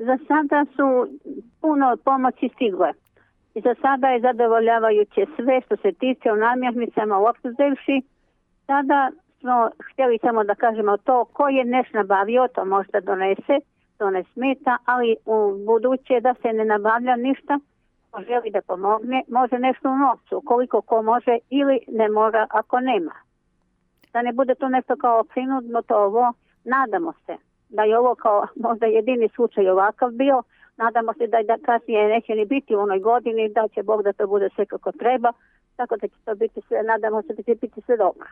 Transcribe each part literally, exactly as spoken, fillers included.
Za sada su puno pomoći stigle. I za sada je zadovoljavajuće sve što se tiče o namirnicama uopšte uzevši. Sada smo htjeli samo da kažemo to ko je nešto nabavio, to možda donese, to ne smeta, ali u buduće da se ne nabavlja ništa, ko želi da pomogne, može nešto u novcu, koliko ko može ili ne mora ako nema. Da ne bude to nešto kao prinudno to ovo, nadamo se da je ovo kao možda jedini slučaj ovakav bio, nadamo se da, da kasnije neće ni biti u onoj godini, da će Bog da to bude sve kako treba, tako da će to biti sve, nadamo se da će biti sve dobro.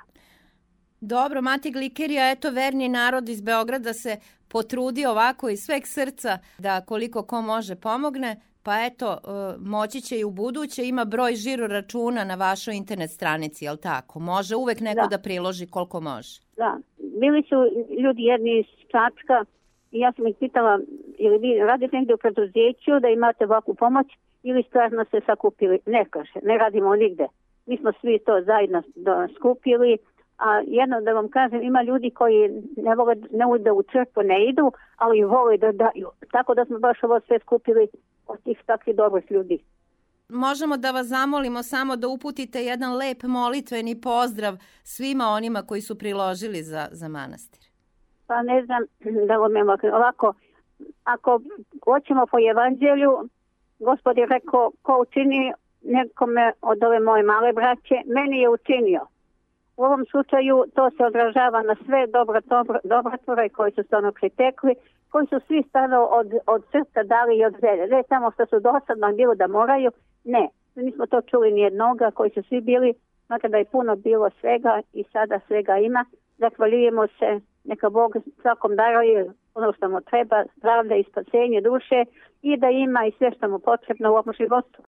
Dobro, Mati Glikerija, eto verni narod iz Beograda se potrudi ovako iz sveg srca da koliko ko može pomogne, pa eto, moći će i u buduće, ima broj žiro računa na vašoj internet stranici, jel tako? Može uvek neko da, da priloži koliko može. Da, bili su ljudi jedni iz Čačka i ja sam ih pitala, ili vi radite negdje u preduzeću da imate ovakvu pomoć ili stvarno se sakupili? Ne kaže, ne radimo nigde. Mi smo svi to zajedno skupili, a jedno da vam kažem, ima ljudi koji ne vole, ne vole da u crkvu ne idu, ali vole da daju. Tako da smo baš ovo sve skupili od tih takvih dobrih ljudi. Možemo da vas zamolimo samo da uputite jedan lep molitveni pozdrav svima onima koji su priložili za, za manastir. Pa ne znam da vam je ovako, ako hoćemo po evanđelju, Gospod je rekao ko učini nekome od ove moje male braće, meni je učinio. U ovom slučaju to se odražava na sve dobro, dobro, dobrotvore koji su stvarno pritekli, koji su svi stvarno od, od srca dali i od želje. Ne samo što su dosadno bilo da moraju, ne. Nismo to čuli ni jednoga koji su svi bili, makar da je puno bilo svega i sada svega ima. Zahvaljujemo se, neka Bog svakom daruje ono što mu treba, zdravlje i spasenje duše i da ima i sve što mu potrebno u ovom životu.